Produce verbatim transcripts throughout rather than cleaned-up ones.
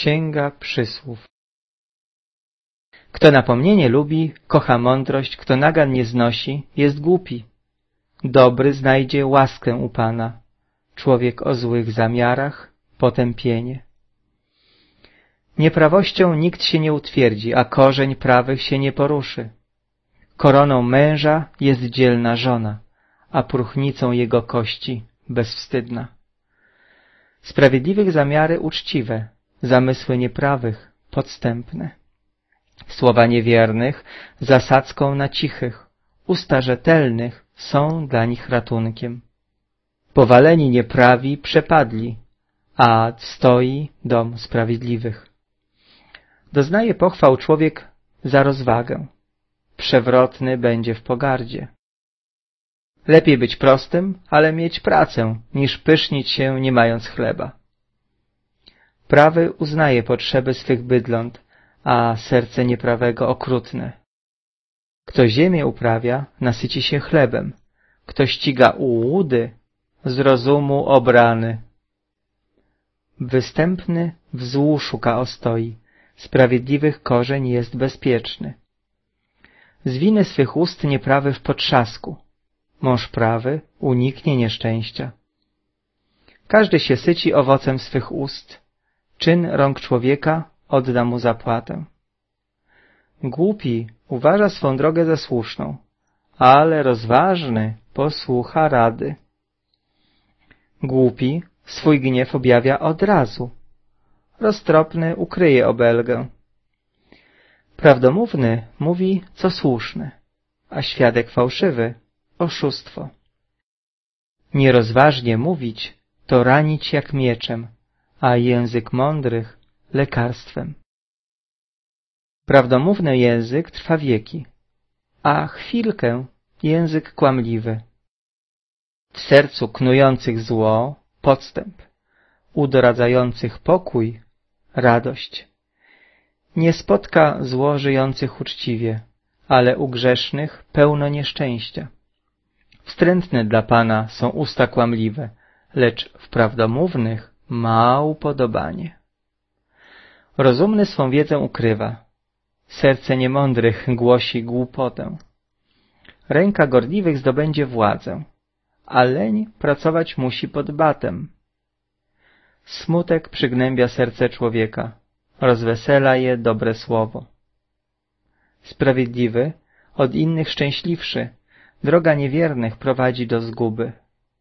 Księga Przysłów. Kto napomnienie lubi, kocha mądrość, kto nagan nie znosi, jest głupi. Dobry znajdzie łaskę u Pana, człowiek o złych zamiarach potępienie. Nieprawością nikt się nie utwierdzi, a korzeń prawych się nie poruszy. Koroną męża jest dzielna żona, a próchnicą jego kości bezwstydna. Sprawiedliwych zamiary uczciwe, zamysły nieprawych podstępne. Słowa niewiernych zasadzką na cichych, usta rzetelnych są dla nich ratunkiem. Powaleni nieprawi przepadli, a stoi dom sprawiedliwych. Doznaje pochwał człowiek za rozwagę, przewrotny będzie w pogardzie. Lepiej być prostym, ale mieć pracę, niż pysznić się nie mając chleba. Prawy uznaje potrzeby swych bydląt, a serce nieprawego okrutne. Kto ziemię uprawia, nasyci się chlebem. Kto ściga ułudy, z rozumu obrany. Występny w złu szuka ostoi, sprawiedliwych korzeń jest bezpieczny. Z winy swych ust nieprawy w potrzasku, mąż prawy uniknie nieszczęścia. Każdy się syci owocem swych ust, czyn rąk człowieka odda mu zapłatę. Głupi uważa swą drogę za słuszną, ale rozważny posłucha rady. Głupi swój gniew objawia od razu, roztropny ukryje obelgę. Prawdomówny mówi, co słuszne, a świadek fałszywy oszustwo. Nierozważnie mówić to ranić jak mieczem, a język mądrych lekarstwem. Prawdomówny język trwa wieki, a chwilkę język kłamliwy. W sercu knujących zło podstęp, u doradzających pokój radość. Nie spotka zło żyjących uczciwie, ale u grzesznych pełno nieszczęścia. Wstrętne dla Pana są usta kłamliwe, lecz w prawdomównych ma upodobanie. Rozumny swą wiedzę ukrywa, serce niemądrych głosi głupotę. Ręka gorliwych zdobędzie władzę, a leń pracować musi pod batem. Smutek przygnębia serce człowieka, rozwesela je dobre słowo. Sprawiedliwy, od innych szczęśliwszy, droga niewiernych prowadzi do zguby.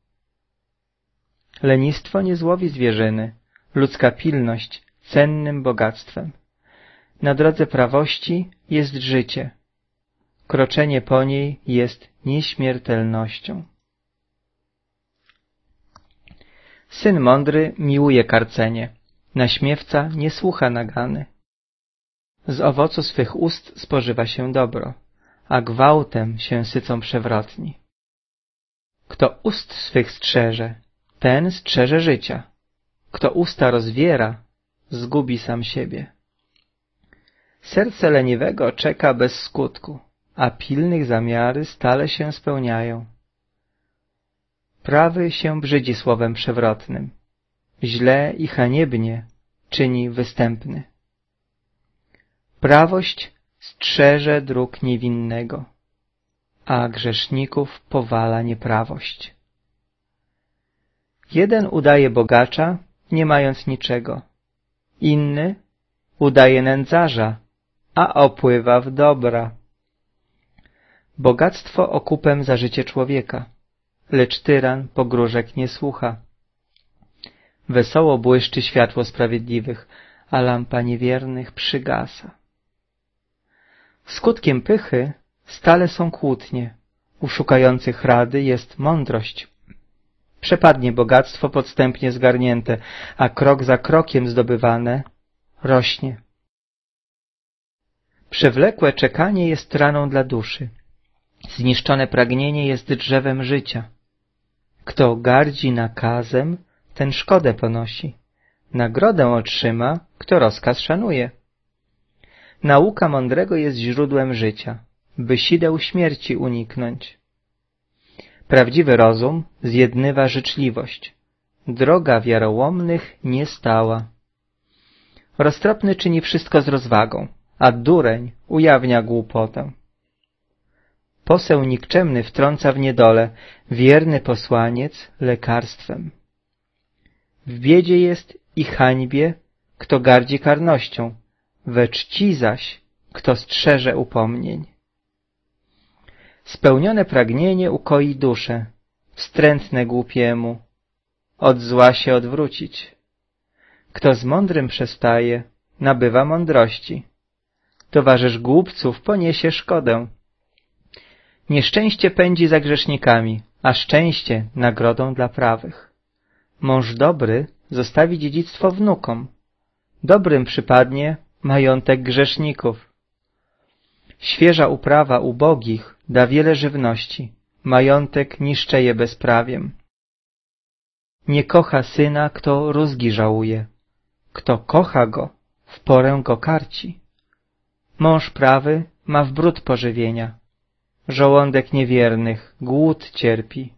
Lenistwo nie złowi zwierzyny, ludzka pilność cennym bogactwem. Na drodze prawości jest życie, kroczenie po niej jest nieśmiertelnością. Syn mądry miłuje karcenie, naśmiewca nie słucha nagany. Z owocu swych ust spożywa się dobro, a gwałtem się sycą przewrotni. Kto ust swych strzeże, ten strzeże życia. Kto usta rozwiera, zgubi sam siebie. Serce leniwego czeka bez skutku, a pilnych zamiary stale się spełniają. Prawy się brzydzi słowem przewrotnym, źle i haniebnie czyni występny. Prawość strzeże dróg niewinnego, a grzeszników powala nieprawość. Jeden udaje bogacza, nie mając niczego, inny udaje nędzarza, a opływa w dobra. Bogactwo okupem za życie człowieka, lecz tyran pogróżek nie słucha. Wesoło błyszczy światło sprawiedliwych, a lampa niewiernych przygasa. Skutkiem pychy stale są kłótnie, u szukających rady jest mądrość. Przepadnie bogactwo podstępnie zgarnięte, a krok za krokiem zdobywane rośnie. Przewlekłe czekanie jest raną dla duszy, zniszczone pragnienie jest drzewem życia. Kto gardzi nakazem, ten szkodę ponosi, nagrodę otrzyma, kto rozkaz szanuje. Nauka mądrego jest źródłem życia, by sideł śmierci uniknąć. Prawdziwy rozum zjednywa życzliwość, droga wiarołomnych nie stała. Roztropny czyni wszystko z rozwagą, a dureń ujawnia głupotę. Poseł nikczemny wtrąca w niedolę, wierny posłaniec lekarstwem. W biedzie jest i hańbie, kto gardzi karnością, we czci zaś, kto strzeże upomnień. Spełnione pragnienie ukoi duszę, wstrętne głupiemu, od zła się odwrócić. Kto z mądrym przestaje, nabywa mądrości. Towarzysz głupców poniesie szkodę. Nieszczęście pędzi za grzesznikami, a szczęście nagrodą dla prawych. Mąż dobry zostawi dziedzictwo wnukom. Dobrym przypadnie majątek grzeszników. Świeża uprawa ubogich da wiele żywności, majątek niszczeje bezprawiem. Nie kocha syna, kto rózgi żałuje. Kto kocha go, w porę go karci. Mąż prawy ma w bród pożywienia. Żołądek niewiernych głód cierpi.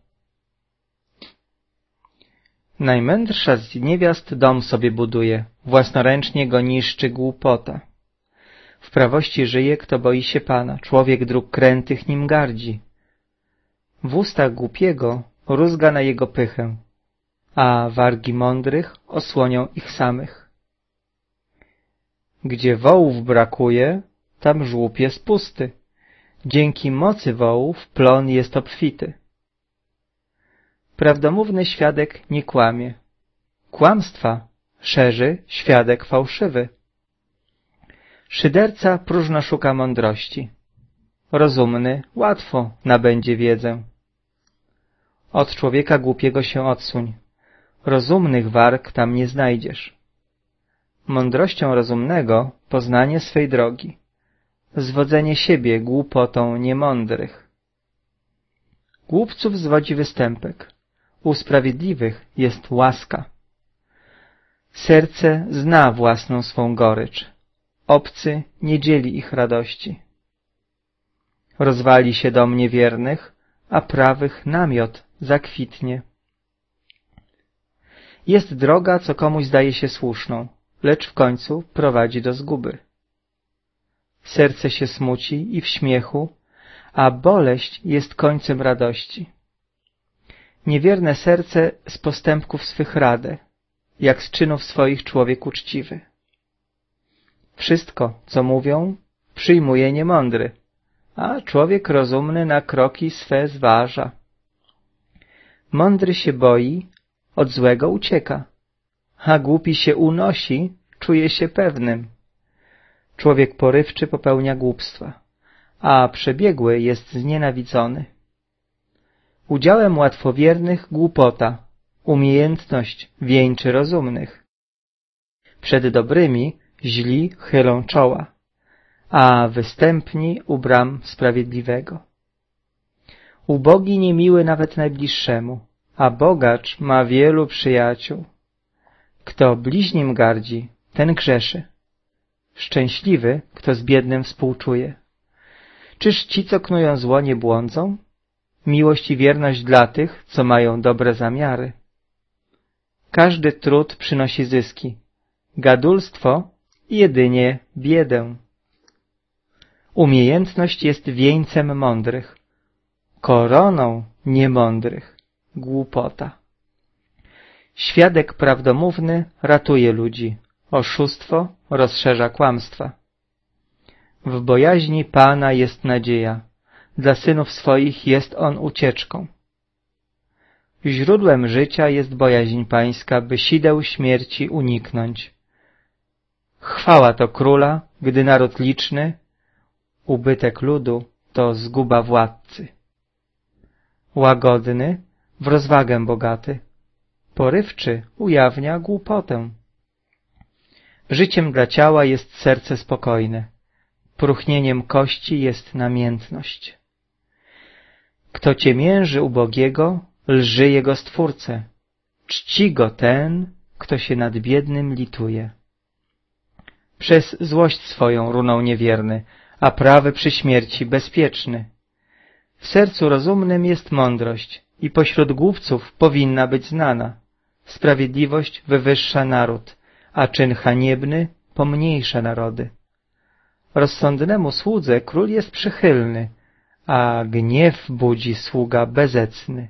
Najmędrsza z niewiast dom sobie buduje, własnoręcznie go niszczy głupota. W prawości żyje, kto boi się Pana, człowiek dróg krętych nim gardzi. W ustach głupiego rózga na jego pychę, a wargi mądrych osłonią ich samych. Gdzie wołów brakuje, tam żłób jest pusty. Dzięki mocy wołów plon jest obfity. Prawdomówny świadek nie kłamie. Kłamstwa szerzy świadek fałszywy. Szyderca próżno szuka mądrości. Rozumny łatwo nabędzie wiedzę. Od człowieka głupiego się odsuń. Rozumnych warg tam nie znajdziesz. Mądrością rozumnego poznanie swej drogi. Zwodzenie siebie głupotą niemądrych. Głupców zwodzi występek. U sprawiedliwych jest łaska. Serce zna własną swą gorycz. Obcy nie dzieli ich radości. Rozwali się dom niewiernych, a prawych namiot zakwitnie. Jest droga, co komuś zdaje się słuszną, lecz w końcu prowadzi do zguby. Serce się smuci i w śmiechu, a boleść jest końcem radości. Niewierne serce z postępków swych radę, jak z czynów swoich człowiek uczciwy. Wszystko, co mówią, przyjmuje niemądry, a człowiek rozumny na kroki swe zważa. Mądry się boi, od złego ucieka, a głupi się unosi, czuje się pewnym. Człowiek porywczy popełnia głupstwa, a przebiegły jest znienawidzony. Udziałem łatwowiernych głupota, umiejętność wieńczy rozumnych. Przed dobrymi źli chylą czoła, a występni u bram sprawiedliwego. Ubogi niemiły nawet najbliższemu, a bogacz ma wielu przyjaciół. Kto bliźnim gardzi, ten grzeszy. Szczęśliwy, kto z biednym współczuje. Czyż ci, co knują zło, nie błądzą? Miłość i wierność dla tych, co mają dobre zamiary. Każdy trud przynosi zyski, gadulstwo jedynie biedę. Umiejętność jest wieńcem mądrych, koroną niemądrych głupota. Świadek prawdomówny ratuje ludzi, oszustwo rozszerza kłamstwa. W bojaźni Pana jest nadzieja, dla synów swoich jest on ucieczką. Źródłem życia jest bojaźń Pańska, by sideł śmierci uniknąć. Chwała to króla, gdy naród liczny, ubytek ludu to zguba władcy. Łagodny, w rozwagę bogaty, porywczy ujawnia głupotę. Życiem dla ciała jest serce spokojne, próchnieniem kości jest namiętność. Kto ciemięży ubogiego, lży jego Stwórcę, czci go ten, kto się nad biednym lituje. Przez złość swoją runął niewierny, a prawy przy śmierci bezpieczny. W sercu rozumnym jest mądrość i pośród głupców powinna być znana. Sprawiedliwość wywyższa naród, a czyn haniebny pomniejsza narody. Rozsądnemu słudze król jest przychylny, a gniew budzi sługa bezecny.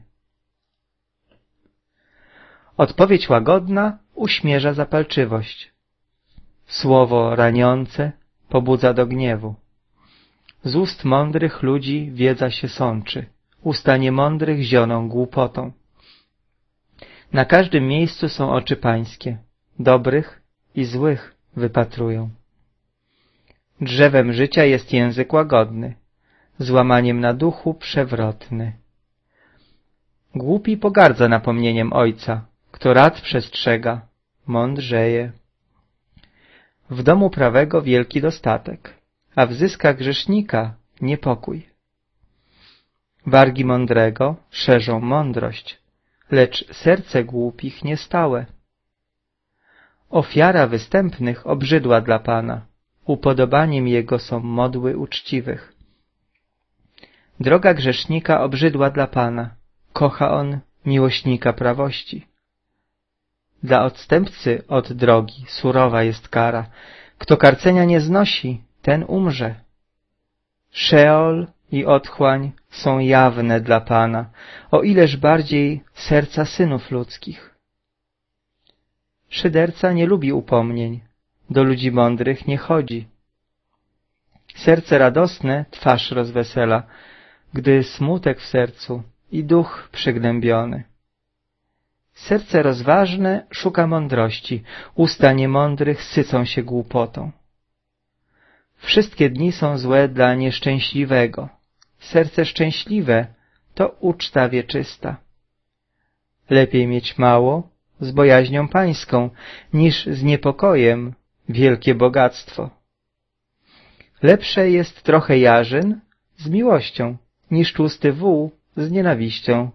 Odpowiedź łagodna uśmierza zapalczywość. Słowo raniące pobudza do gniewu. Z ust mądrych ludzi wiedza się sączy, usta niemądrych zioną głupotą. Na każdym miejscu są oczy pańskie, dobrych i złych wypatrują. Drzewem życia jest język łagodny, złamaniem na duchu przewrotny. Głupi pogardza napomnieniem ojca, kto rad przestrzega, mądrzeje. W domu prawego wielki dostatek, a w zyskach grzesznika niepokój. Wargi mądrego szerzą mądrość, lecz serce głupich niestałe. Ofiara występnych obrzydła dla Pana, upodobaniem Jego są modły uczciwych. Droga grzesznika obrzydła dla Pana, kocha On miłośnika prawości. Dla odstępcy od drogi surowa jest kara, kto karcenia nie znosi, ten umrze. Szeol i otchłań są jawne dla Pana, o ileż bardziej serca synów ludzkich. Szyderca nie lubi upomnień, do ludzi mądrych nie chodzi. Serce radosne twarz rozwesela, gdy smutek w sercu i duch przygnębiony. Serce rozważne szuka mądrości, usta niemądrych sycą się głupotą. Wszystkie dni są złe dla nieszczęśliwego. Serce szczęśliwe to uczta wieczysta. Lepiej mieć mało z bojaźnią pańską, niż z niepokojem wielkie bogactwo. Lepsze jest trochę jarzyn z miłością, niż tłusty wół z nienawiścią.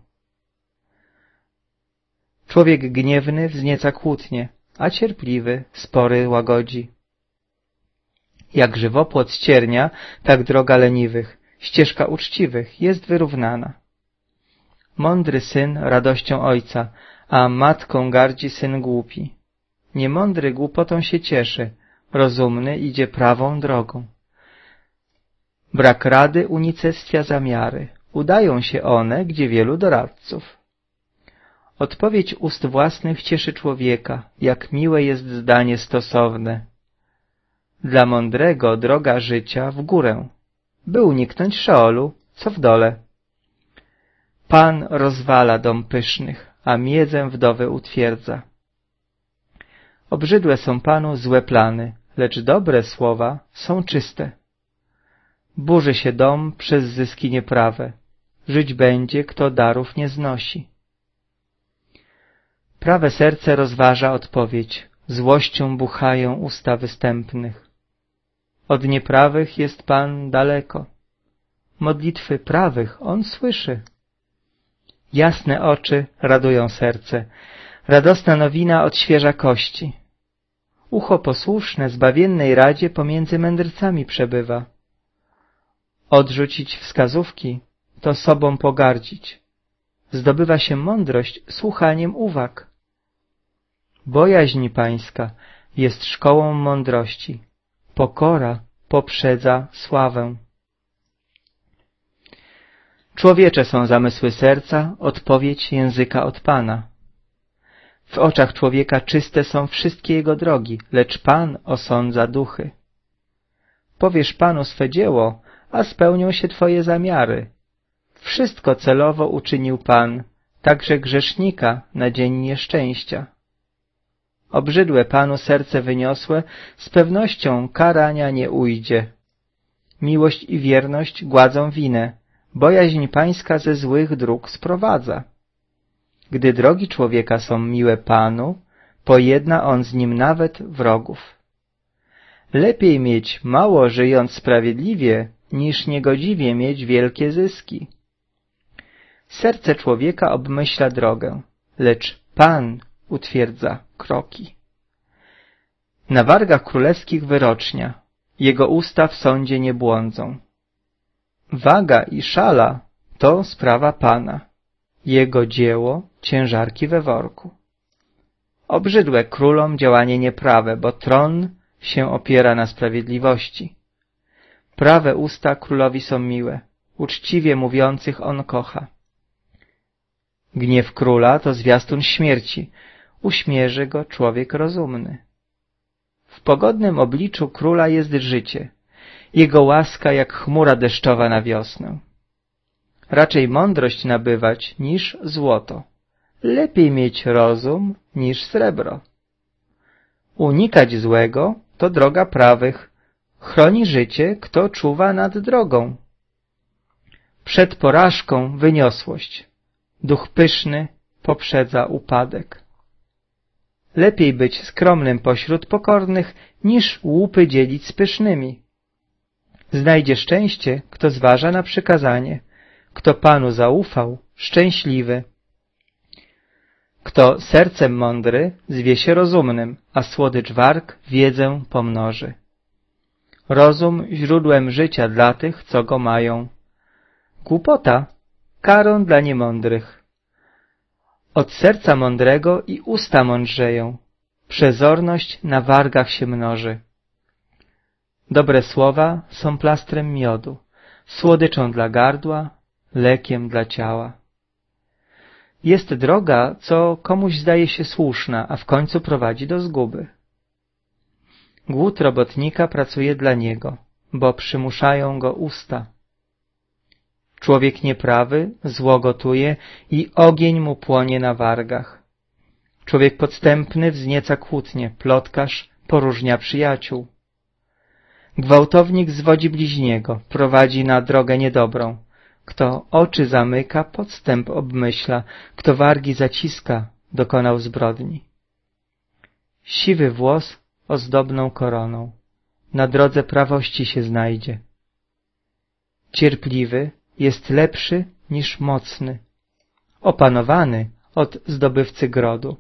Człowiek gniewny wznieca kłótnie, a cierpliwy spory łagodzi. Jak żywopłot ściernia, tak droga leniwych, ścieżka uczciwych jest wyrównana. Mądry syn radością ojca, a matką gardzi syn głupi. Niemądry głupotą się cieszy, rozumny idzie prawą drogą. Brak rady unicestwia zamiary, udają się one, gdzie wielu doradców. Odpowiedź ust własnych cieszy człowieka, jak miłe jest zdanie stosowne. Dla mądrego droga życia w górę, by uniknąć Szeolu, co w dole. Pan rozwala dom pysznych, a miedzę wdowy utwierdza. Obrzydłe są Panu złe plany, lecz dobre słowa są czyste. Burzy się dom przez zyski nieprawe, żyć będzie, kto darów nie znosi. Prawe serce rozważa odpowiedź, złością buchają usta występnych. Od nieprawych jest Pan daleko, modlitwy prawych On słyszy. Jasne oczy radują serce, radosna nowina odświeża kości. Ucho posłuszne zbawiennej radzie pomiędzy mędrcami przebywa. Odrzucić wskazówki to sobą pogardzić. Zdobywa się mądrość słuchaniem uwag. Bojaźń pańska jest szkołą mądrości. Pokora poprzedza sławę. Człowiecze są zamysły serca, odpowiedź języka od Pana. W oczach człowieka czyste są wszystkie jego drogi, lecz Pan osądza duchy. Powiesz Panu swe dzieło, a spełnią się Twoje zamiary. Wszystko celowo uczynił Pan, także grzesznika na dzień nieszczęścia. Obrzydłe Panu serce wyniosłe, z pewnością karania nie ujdzie. Miłość i wierność gładzą winę, bojaźń pańska ze złych dróg sprowadza. Gdy drogi człowieka są miłe Panu, pojedna on z nim nawet wrogów. Lepiej mieć mało żyjąc sprawiedliwie, niż niegodziwie mieć wielkie zyski. Serce człowieka obmyśla drogę, lecz Pan utwierdza kroki. Na wargach królewskich wyrocznia, jego usta w sądzie nie błądzą. Waga i szala to sprawa Pana, jego dzieło ciężarki we worku. Obrzydłe królom działanie nieprawe, bo tron się opiera na sprawiedliwości. Prawe usta królowi są miłe, uczciwie mówiących on kocha. Gniew króla to zwiastun śmierci, uśmierzy go człowiek rozumny. W pogodnym obliczu króla jest życie, jego łaska jak chmura deszczowa na wiosnę. Raczej mądrość nabywać niż złoto, lepiej mieć rozum niż srebro. Unikać złego to droga prawych, chroni życie, kto czuwa nad drogą. Przed porażką wyniosłość, duch pyszny poprzedza upadek. Lepiej być skromnym pośród pokornych, niż łupy dzielić z pysznymi. Znajdzie szczęście, kto zważa na przykazanie, kto Panu zaufał, szczęśliwy. Kto sercem mądry, zwie się rozumnym, a słodycz warg wiedzę pomnoży. Rozum źródłem życia dla tych, co go mają. Głupota karą dla niemądrych. Od serca mądrego i usta mądrzeją. Przezorność na wargach się mnoży. Dobre słowa są plastrem miodu, słodyczą dla gardła, lekiem dla ciała. Jest droga, co komuś zdaje się słuszna, a w końcu prowadzi do zguby. Głód robotnika pracuje dla niego, bo przymuszają go usta. Człowiek nieprawy zło gotuje i ogień mu płonie na wargach. Człowiek podstępny wznieca kłótnie, plotkarz poróżnia przyjaciół. Gwałtownik zwodzi bliźniego, prowadzi na drogę niedobrą. Kto oczy zamyka, podstęp obmyśla, kto wargi zaciska, dokonał zbrodni. Siwy włos ozdobną koroną, na drodze prawości się znajdzie. Cierpliwy jest lepszy niż mocny, opanowany od zdobywcy grodu.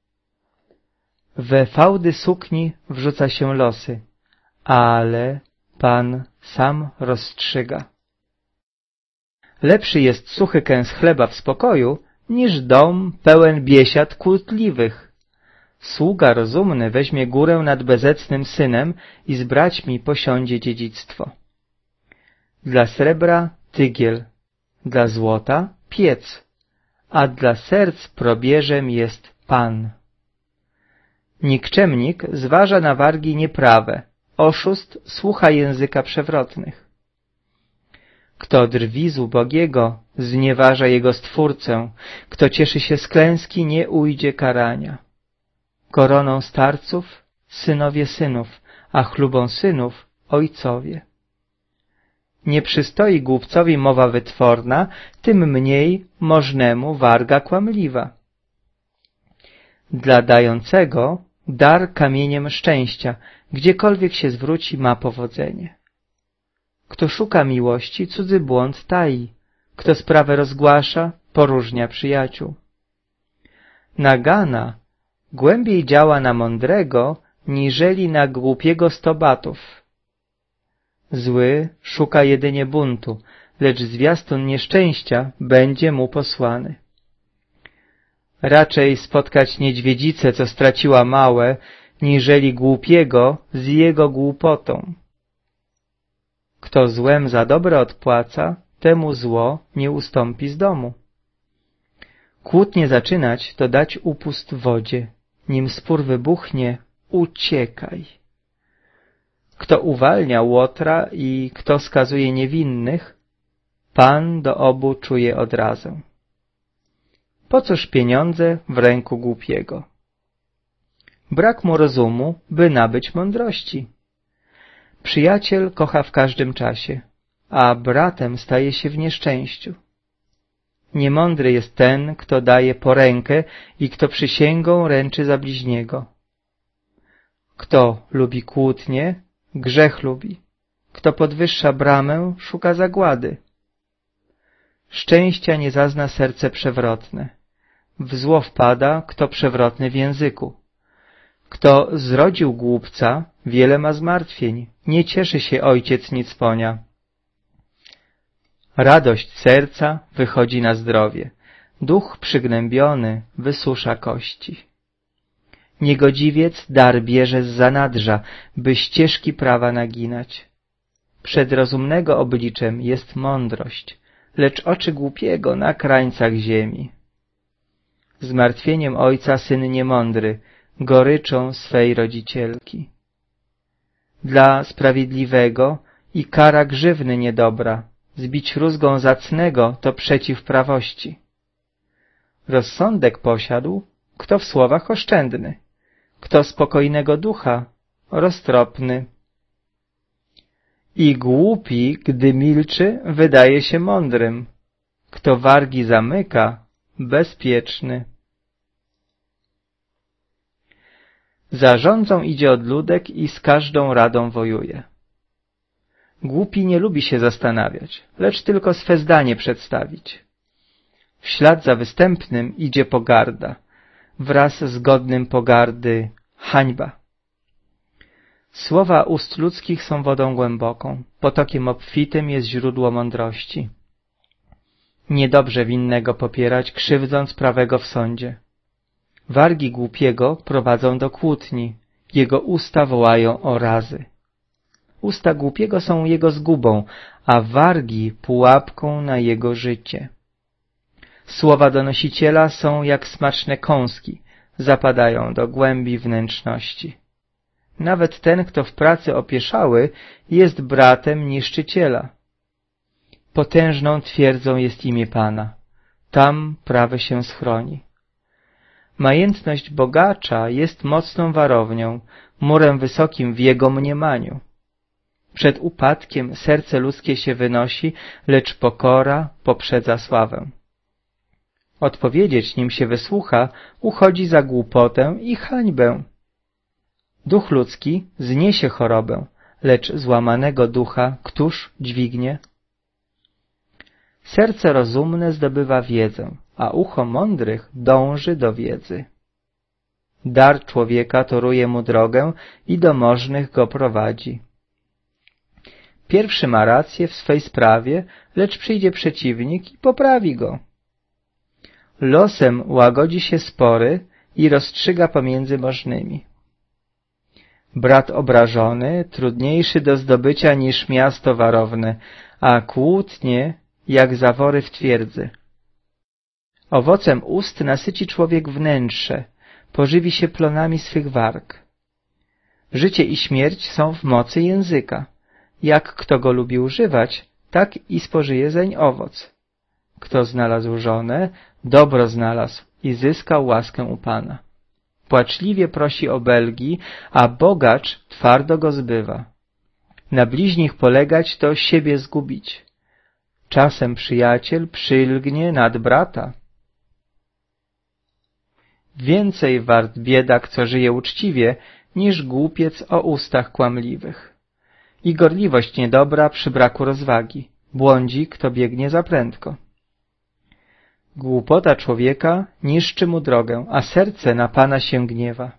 We fałdy sukni wrzuca się losy, ale Pan sam rozstrzyga. Lepszy jest suchy kęs chleba w spokoju, niż dom pełen biesiad kłótliwych. Sługa rozumny weźmie górę nad bezecnym synem i z braćmi posiądzie dziedzictwo. Dla srebra tygiel, dla złota piec, a dla serc probierzem jest Pan. Nikczemnik zważa na wargi nieprawe, oszust słucha języka przewrotnych. Kto drwi z ubogiego, znieważa jego Stwórcę, kto cieszy się z klęski, nie ujdzie karania. Koroną starców synowie synów, a chlubą synów ojcowie. Nie przystoi głupcowi mowa wytworna, tym mniej możnemu warga kłamliwa. Dla dającego dar kamieniem szczęścia, gdziekolwiek się zwróci, ma powodzenie. Kto szuka miłości, cudzy błąd tai, kto sprawę rozgłasza, poróżnia przyjaciół. Nagana głębiej działa na mądrego, niżeli na głupiego sto batów. Zły szuka jedynie buntu, lecz zwiastun nieszczęścia będzie mu posłany. Raczej spotkać niedźwiedzicę, co straciła małe, niżeli głupiego z jego głupotą. Kto złem za dobre odpłaca, temu zło nie ustąpi z domu. Kłótnie zaczynać to dać upust wodzie, nim spór wybuchnie, uciekaj. Kto uwalnia łotra i kto skazuje niewinnych, Pan do obu czuje odrazę. Po cóż pieniądze w ręku głupiego? Brak mu rozumu, by nabyć mądrości. Przyjaciel kocha w każdym czasie, a bratem staje się w nieszczęściu. Niemądry jest ten, kto daje porękę i kto przysięgą ręczy za bliźniego. Kto lubi kłótnie, grzech lubi. Kto podwyższa bramę, szuka zagłady. Szczęścia nie zazna serce przewrotne. W zło wpada, kto przewrotny w języku. Kto zrodził głupca, wiele ma zmartwień. Nie cieszy się ojciec nicponia. Radość serca wychodzi na zdrowie. Duch przygnębiony wysusza kości. Niegodziwiec dar bierze z zanadrza, by ścieżki prawa naginać. Przed rozumnego obliczem jest mądrość, lecz oczy głupiego na krańcach ziemi. Zmartwieniem ojca syn niemądry, goryczą swej rodzicielki. Dla sprawiedliwego i kara grzywny niedobra, zbić rózgą zacnego to przeciw prawości. Rozsądek posiadł, kto w słowach oszczędny, kto spokojnego ducha, roztropny. I głupi, gdy milczy, wydaje się mądrym, kto wargi zamyka, bezpieczny. Za rządzą idzie odludek i z każdą radą wojuje. Głupi nie lubi się zastanawiać, lecz tylko swe zdanie przedstawić. W ślad za występnym idzie pogarda, wraz z godnym pogardy hańba. Słowa ust ludzkich są wodą głęboką, potokiem obfitym jest źródło mądrości. Niedobrze winnego popierać, krzywdząc prawego w sądzie. Wargi głupiego prowadzą do kłótni, jego usta wołają o razy. Usta głupiego są jego zgubą, a wargi pułapką na jego życie. Słowa donosiciela są jak smaczne kąski, zapadają do głębi wnętrzności. Nawet ten, kto w pracy opieszały, jest bratem niszczyciela. Potężną twierdzą jest imię Pana, tam prawy się schroni. Majętność bogacza jest mocną warownią, murem wysokim w jego mniemaniu. Przed upadkiem serce ludzkie się wynosi, lecz pokora poprzedza sławę. Odpowiedzieć, nim się wysłucha, uchodzi za głupotę i hańbę. Duch ludzki zniesie chorobę, lecz złamanego ducha któż dźwignie? Serce rozumne zdobywa wiedzę, a ucho mądrych dąży do wiedzy. Dar człowieka toruje mu drogę i do możnych go prowadzi. Pierwszy ma rację w swej sprawie, lecz przyjdzie przeciwnik i poprawi go. Losem łagodzi się spory i rozstrzyga pomiędzy możnymi. Brat obrażony trudniejszy do zdobycia niż miasto warowne, a kłótnie jak zawory w twierdzy. Owocem ust nasyci człowiek wnętrze, pożywi się plonami swych warg. Życie i śmierć są w mocy języka. Jak kto go lubi używać, tak i spożyje zeń owoc. Kto znalazł żonę, dobro znalazł i zyskał łaskę u Pana. Płaczliwie prosi obelgi, a bogacz twardo go zbywa. Na bliźnich polegać to siebie zgubić. Czasem przyjaciel przylgnie nad brata. Więcej wart biedak, co żyje uczciwie, niż głupiec o ustach kłamliwych. I gorliwość niedobra przy braku rozwagi. Błądzi, kto biegnie za prędko. Głupota człowieka niszczy mu drogę, a serce na Pana się gniewa.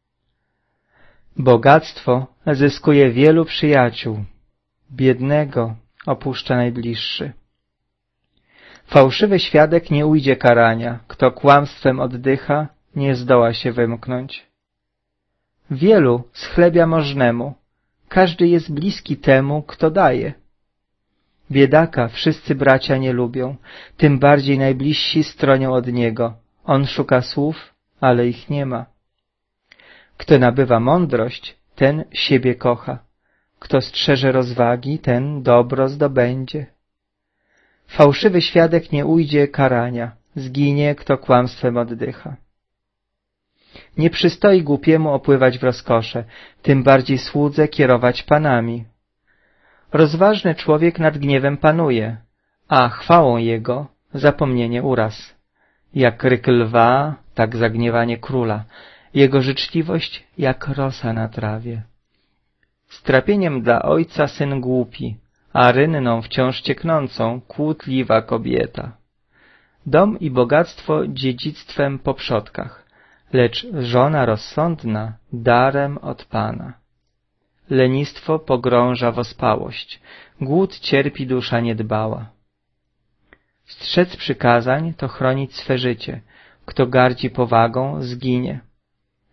Bogactwo zyskuje wielu przyjaciół, biednego opuszcza najbliższy. Fałszywy świadek nie ujdzie karania, kto kłamstwem oddycha, nie zdoła się wymknąć. Wielu schlebia możnemu, każdy jest bliski temu, kto daje. Biedaka wszyscy bracia nie lubią, tym bardziej najbliżsi stronią od niego. On szuka słów, ale ich nie ma. Kto nabywa mądrość, ten siebie kocha. Kto strzeże rozwagi, ten dobro zdobędzie. Fałszywy świadek nie ujdzie karania, zginie, kto kłamstwem oddycha. Nie przystoi głupiemu opływać w rozkosze, tym bardziej słudze kierować panami. Rozważny człowiek nad gniewem panuje, a chwałą jego zapomnienie uraz. Jak ryk lwa, tak zagniewanie króla, jego życzliwość jak rosa na trawie. Strapieniem dla ojca syn głupi, a rynną wciąż cieknącą kłótliwa kobieta. Dom i bogactwo dziedzictwem po przodkach, lecz żona rozsądna darem od Pana. Lenistwo pogrąża w ospałość, głód cierpi dusza niedbała. Strzec przykazań to chronić swe życie, kto gardzi powagą zginie.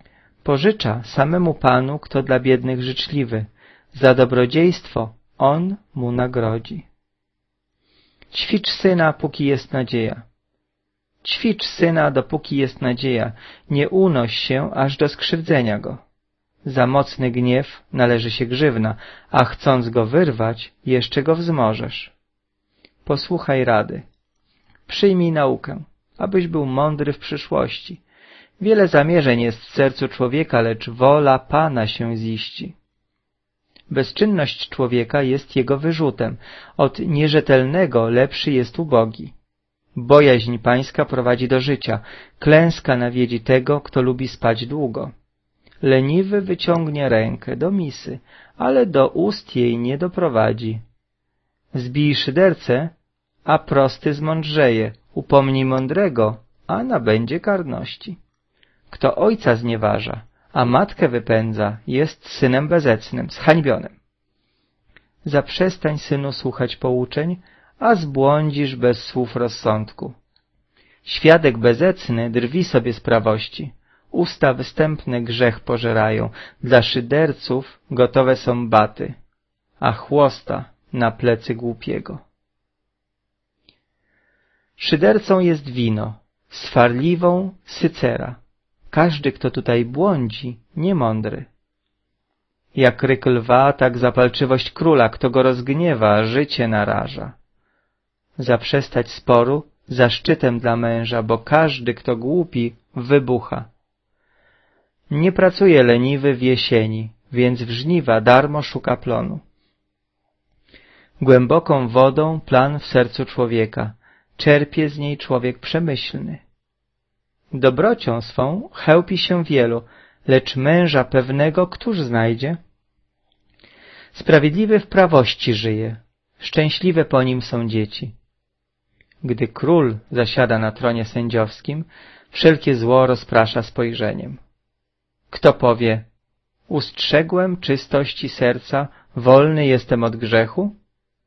Pożycza samemu Panu, kto dla biednych życzliwy. Za dobrodziejstwo On mu nagrodzi. Ćwicz syna, póki jest nadzieja. Ćwicz syna, dopóki jest nadzieja. Nie unoś się aż do skrzywdzenia go. Za mocny gniew należy się grzywna, a chcąc go wyrwać, jeszcze go wzmożesz. Posłuchaj rady. Przyjmij naukę, abyś był mądry w przyszłości. Wiele zamierzeń jest w sercu człowieka, lecz wola Pana się ziści. Bezczynność człowieka jest jego wyrzutem. Od nierzetelnego lepszy jest ubogi. Bojaźń pańska prowadzi do życia. Klęska nawiedzi tego, kto lubi spać długo. Leniwy wyciągnie rękę do misy, ale do ust jej nie doprowadzi. Zbij szydercę, a prosty zmądrzeje. Upomnij mądrego, a nabędzie karności. Kto ojca znieważa, a matkę wypędza, jest synem bezecnym, zhańbionym. Zaprzestań, synu, słuchać pouczeń, a zbłądzisz bez słów rozsądku. Świadek bezecny drwi sobie z prawości. Usta występne grzech pożerają. Dla szyderców gotowe są baty, a chłosta na plecy głupiego. Szydercą jest wino, swarliwą sycera. Każdy, kto tutaj błądzi, niemądry. Jak ryk lwa, tak zapalczywość króla. Kto go rozgniewa, życie naraża. Zaprzestać sporu zaszczytem dla męża, bo każdy, kto głupi, wybucha. Nie pracuje leniwy w jesieni, więc w żniwa darmo szuka plonu. Głęboką wodą plan w sercu człowieka, czerpie z niej człowiek przemyślny. Dobrocią swą chełpi się wielu, lecz męża pewnego któż znajdzie? Sprawiedliwy w prawości żyje, szczęśliwe po nim są dzieci. Gdy król zasiada na tronie sędziowskim, wszelkie zło rozprasza spojrzeniem. Kto powie, ustrzegłem czystości serca, wolny jestem od grzechu?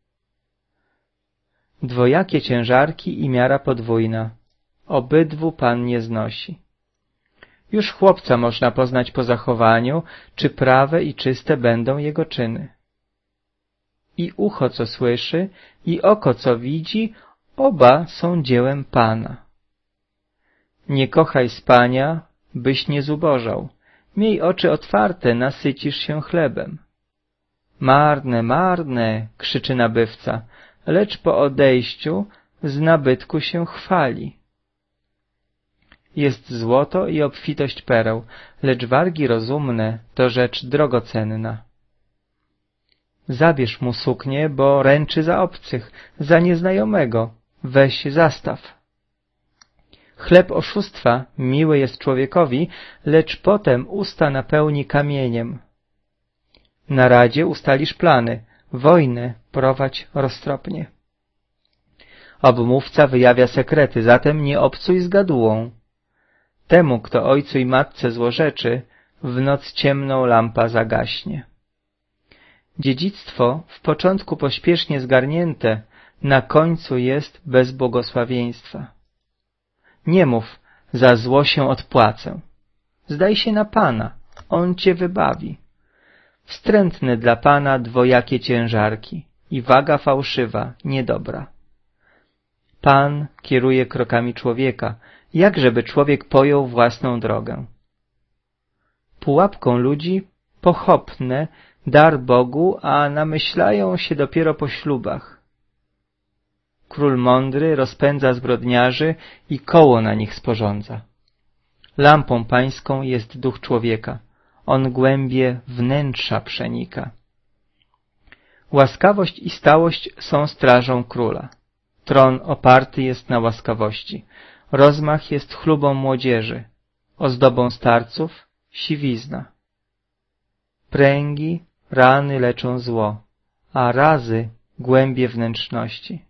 Dwojakie ciężarki i miara podwójna, obydwu Pan nie znosi. Już chłopca można poznać po zachowaniu, czy prawe i czyste będą jego czyny. I ucho, co słyszy, i oko, co widzi, oba są dziełem Pana. Nie kochaj spania, byś nie zubożał. Miej oczy otwarte, nasycisz się chlebem. Marne, marne, krzyczy nabywca, lecz po odejściu z nabytku się chwali. Jest złoto i obfitość pereł, lecz wargi rozumne to rzecz drogocenna. Zabierz mu suknię, bo ręczy za obcych, za nieznajomego, weź zastaw. Chleb oszustwa miły jest człowiekowi, lecz potem usta napełni kamieniem. Na radzie ustalisz plany, wojnę prowadź roztropnie. Obmówca wyjawia sekrety, zatem nie obcuj z gadułą. Temu, kto ojcu i matce złorzeczy, w noc ciemną lampa zagaśnie. Dziedzictwo w początku pośpiesznie zgarnięte, na końcu jest bez błogosławieństwa. Nie mów, za zło się odpłacę. Zdaj się na Pana, On cię wybawi. Wstrętne dla Pana dwojakie ciężarki i waga fałszywa, niedobra. Pan kieruje krokami człowieka, jakżeby człowiek pojął własną drogę. Pułapką ludzi pochopne dar Bogu, a namyślają się dopiero po ślubach. Król mądry rozpędza zbrodniarzy i koło na nich sporządza. Lampą pańską jest duch człowieka, on głębie wnętrza przenika. Łaskawość i stałość są strażą króla. Tron oparty jest na łaskawości. Rozmach jest chlubą młodzieży, ozdobą starców siwizna. Pręgi, rany leczą zło, a razy głębie wnętrzności.